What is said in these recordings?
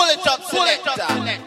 it up, selector.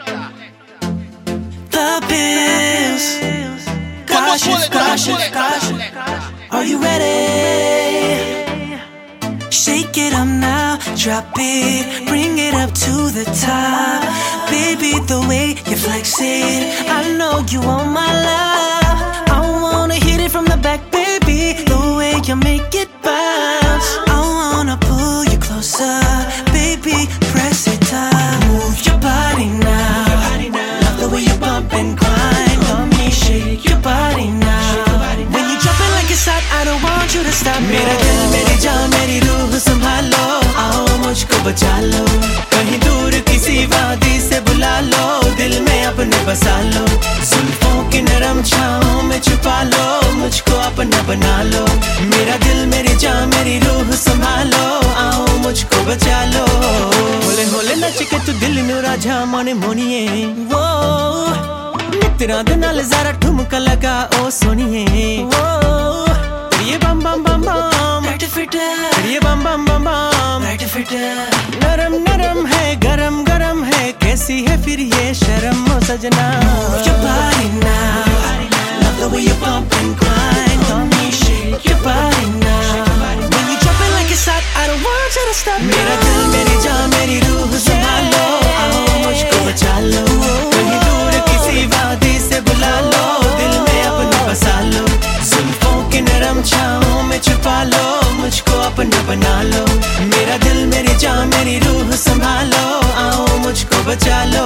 The bills. Gosh, are you ready? Shake it up now, drop it, bring it up to the top. Baby, the way you flex it, I know you want my love. I wanna hit it from the back, baby, the way you make it bounce. I wanna pull you closer, baby, press it up. Move your body now, love the way you bump and grind on me. Shake your body now, when you drop it like it's hot, I don't want you to stop. मेरा दिल मेरी जान मेरी रूह संभालो, आओ मुझको बचा लो, कहीं दूर किसी वादी से बुला लो, दिल में अपने बसा लो, जुल्फों की नरम छाँव में छुपा लो, मुझको अपना बना लो, मेरा दिल मेरी जान मेरी रूह संभालो, आओ मुझको बचा लो. होले होले नच के तू दिल नू राझा मने मोनिए, वो नितरा दे नाल जरा ठुमका लगा ओ सोनिए, वो ये बम बम बम बम ये बम बम बम बम नरम नरम है गरम गरम है, कैसी है फिर ये शर्म ओ सजना. Move your body now, love the way you bump and grind on me. Shake your body now, when you drop it like it's hot, I don't want you to stop. मेरा दिल मेरी जान मेरी रूह संभालो, आओ मुझको बचा लो, कहीं दूर किसी वादी से बुला लो, दिल में अपना बसा लो, जुल्फों की नरम छाँव में छुपा लो, मुझको अपना बना लो, मेरा दिल मेरी जान मेरी रूह संभालो, आओ मुझको बचा लो.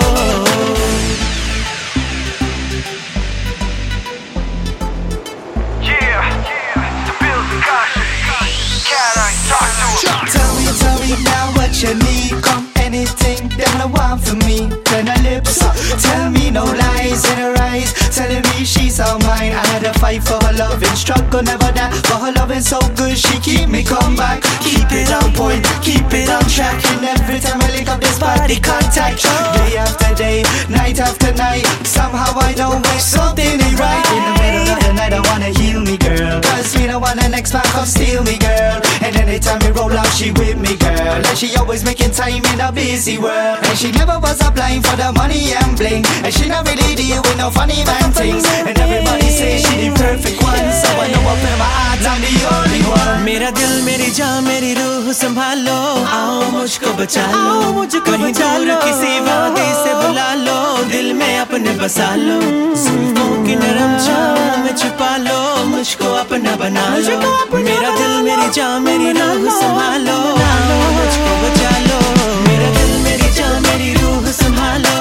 Tell me now what you need. Come anything that I want for me. Turn her lips up, tell me no lies in her eyes, telling me she's all mine. I had to fight for her loving, struggle never die, but her loving so good she keep me come back. Keep it on point, keep it on track, and every time I link up this body contact, day after day, night after night, somehow I know when something ain't right. In the middle of the night I wanna heal me, girl, cause we don't want the next man come steal me, girl. And anytime we roll out she with me, girl, and she always making time in a busy world, and she never was applying for the money and bling, and she not really deal with no funny man things, and everybody say she the perfect one, so I know up in my heart I'm the only one. मेरा दिल मेरी जान मेरी रूह संभालो, आओ मुझको बचा लो, कहीं दूर किसी वादी से बुला लो, दिल में अपने बसा लो, जुल्फों की नरम छाँव में छुपा लो, मुझको अपना बना लो, मेरा दिल मेरी जान मेरी रूह संभालो, आओ मुझको बचा लो, मेरा दिल मेरी जान मेरी रूह संभालो,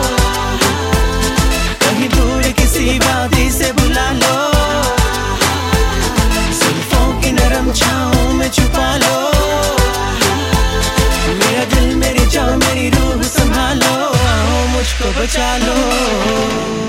कहीं दूर किसी वादी से बुला लो, जुल्फों की नरम छाँव में छुपा लो, मेरा दिल मेरी जान मेरी रूह संभालो, आओ मुझको बचा लो.